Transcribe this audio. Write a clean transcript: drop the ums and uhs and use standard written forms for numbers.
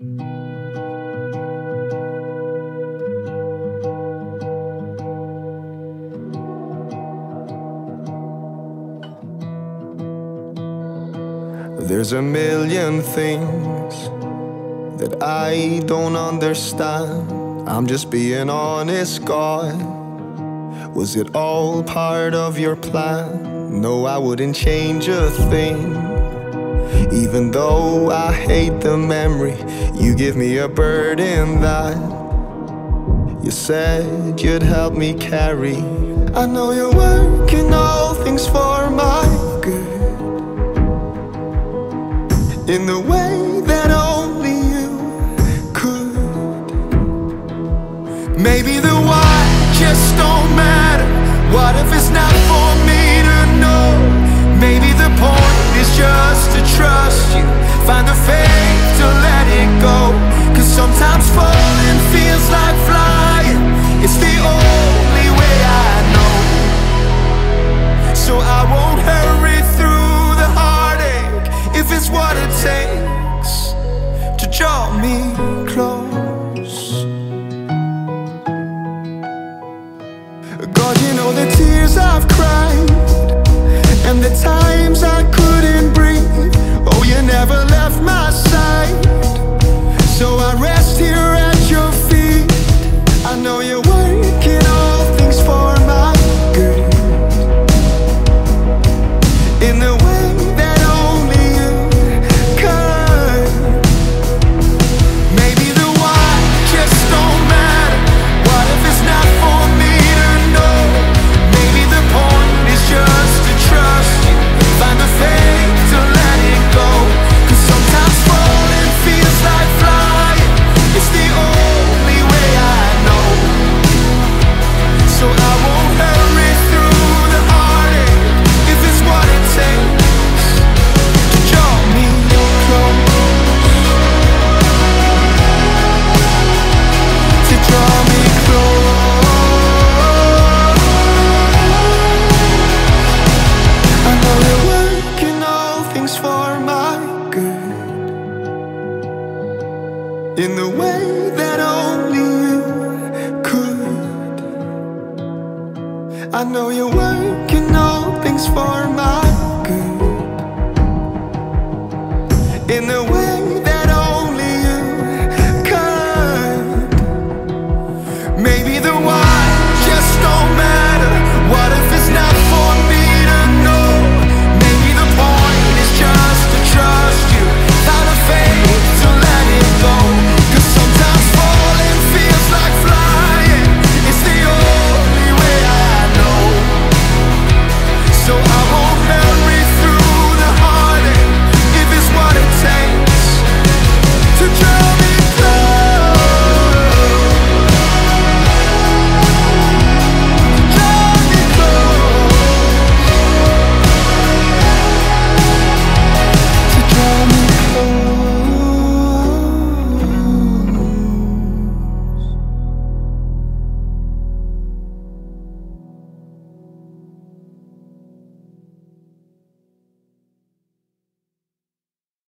There's a million things that I don't understand. I'm just being honest, God. Was it all part of your plan? No, I wouldn't change a thing. Even though I hate the memory, you give me a burden that you said you'd help me carry. I know you're working all things for my good, in the way that only you could. Maybe the why just don't matter. What if it's not for me to know? Maybe the point is just to trust you, find the faith to let it go. Cause sometimes falling feels like flying. It's the only way I know. So I won't hurry through the heartache if it's what it takes to draw me close. God, you know the tears I've cried and the times I couldn't breathe. Oh, you never left my side, so I rest here at your feet. I know you're working all things for my good, in the way that only you could. Maybe the why just don't matter. What if it's not for me to know? Maybe the point is just to trust you, find the faith to let it go. Cause sometimes falling feels like flying. It's the only way I know. So I won't hurry through the heartache if it's what it takes to draw me close, to draw me close. I know you're working all things for my good, in the way that only you could. I know you're working all things for my